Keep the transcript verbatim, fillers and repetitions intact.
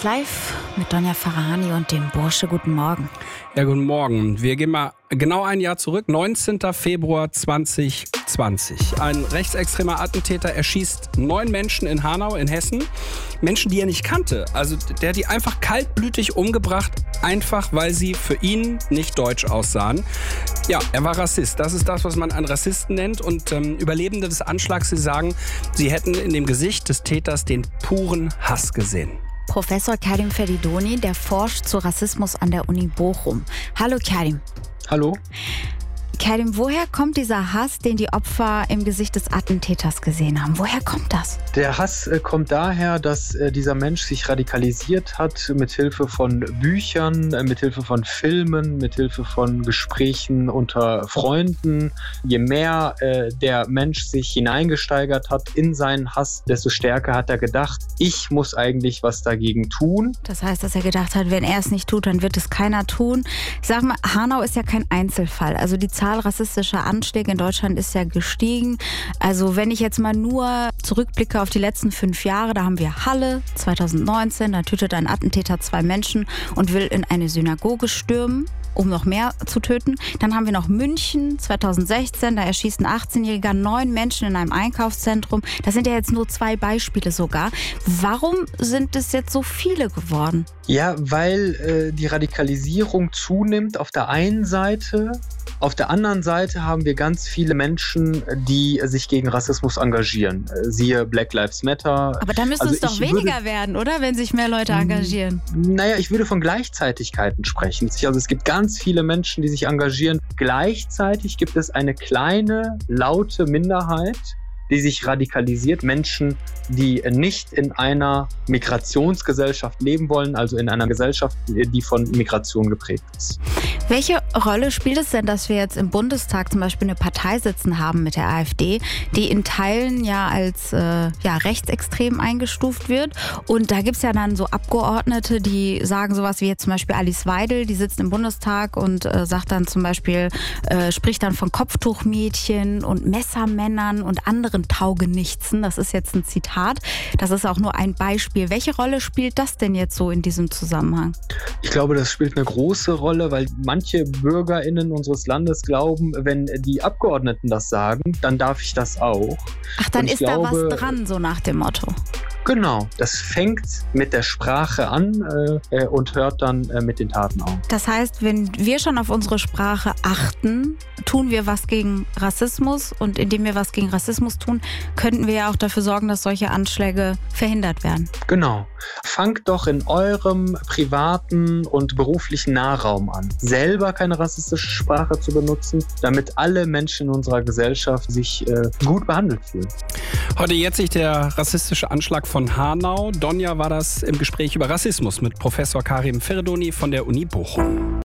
eins live mit Donja Farahani und dem Bursche. Guten Morgen. Ja, guten Morgen. Wir gehen mal genau ein Jahr zurück, neunzehnten Februar zweitausendzwanzig. Ein rechtsextremer Attentäter erschießt neun Menschen in Hanau in Hessen. Menschen, die er nicht kannte. Also der hat die einfach kaltblütig umgebracht, einfach weil sie für ihn nicht deutsch aussahen. Ja, er war Rassist. Das ist das, was man einen Rassisten nennt. Und ähm, Überlebende des Anschlags, sie sagen, sie hätten in dem Gesicht des Täters den puren Hass gesehen. Professor Karim Feridoni, der forscht zu Rassismus an der Uni Bochum. Hallo Karim. Hallo. Karim, woher kommt dieser Hass, den die Opfer im Gesicht des Attentäters gesehen haben? Woher kommt das? Der Hass äh, kommt daher, dass äh, dieser Mensch sich radikalisiert hat mit Hilfe von Büchern, äh, mit Hilfe von Filmen, mit Hilfe von Gesprächen unter Freunden. Je mehr äh, der Mensch sich hineingesteigert hat in seinen Hass, desto stärker hat er gedacht, ich muss eigentlich was dagegen tun. Das heißt, dass er gedacht hat, wenn er es nicht tut, dann wird es keiner tun. Ich sag mal, Hanau ist ja kein Einzelfall. Also die Zahl rassistischer Anschläge in Deutschland ist ja gestiegen. Also wenn ich jetzt mal nur zurückblicke auf die letzten fünf Jahre, da haben wir Halle zweitausendneunzehn, da tötet ein Attentäter zwei Menschen und will in eine Synagoge stürmen, um noch mehr zu töten. Dann haben wir noch München zweitausendsechzehn, da erschießt ein achtzehnjähriger neun Menschen in einem Einkaufszentrum. Das sind ja jetzt nur zwei Beispiele sogar. Warum sind es jetzt so viele geworden? Ja, weil äh, die Radikalisierung zunimmt auf der einen Seite. Auf der anderen Seite haben wir ganz viele Menschen, die sich gegen Rassismus engagieren. Siehe Black Lives Matter. Aber da müsste also es doch weniger würde, werden, oder? Wenn sich mehr Leute engagieren. Naja, ich würde von Gleichzeitigkeiten sprechen. Also es gibt ganz viele Menschen, die sich engagieren. Gleichzeitig gibt es eine kleine, laute Minderheit, die sich radikalisiert. Menschen, die nicht in einer Migrationsgesellschaft leben wollen, also in einer Gesellschaft, die von Migration geprägt ist. Welche Rolle spielt es denn, dass wir jetzt im Bundestag zum Beispiel eine Partei sitzen haben mit der AfD, die in Teilen ja als äh, ja, rechtsextrem eingestuft wird? Und da gibt es ja dann so Abgeordnete, die sagen sowas wie jetzt zum Beispiel Alice Weidel, die sitzt im Bundestag und äh, sagt dann zum Beispiel, äh, spricht dann von Kopftuchmädchen und Messermännern und anderen Taugenichtsen. Das ist jetzt ein Zitat. Das ist auch nur ein Beispiel. Welche Rolle spielt das denn jetzt so in diesem Zusammenhang? Ich glaube, das spielt eine große Rolle, weil manche BürgerInnen unseres Landes glauben, wenn die Abgeordneten das sagen, dann darf ich das auch. Ach, dann ist glaube, da was dran, so nach dem Motto. Genau, das fängt mit der Sprache an äh, und hört dann äh, mit den Taten auf. Das heißt, wenn wir schon auf unsere Sprache achten, tun wir was gegen Rassismus, und indem wir was gegen Rassismus tun, könnten wir ja auch dafür sorgen, dass solche Anschläge verhindert werden. Genau. Fangt doch in eurem privaten und beruflichen Nahraum an, selber keine rassistische Sprache zu benutzen, damit alle Menschen in unserer Gesellschaft sich äh, gut behandelt fühlen. Heute jährt sich der rassistische Anschlag von Hanau. Donja war das im Gespräch über Rassismus mit Professor Karim Feridoni von der Uni Bochum.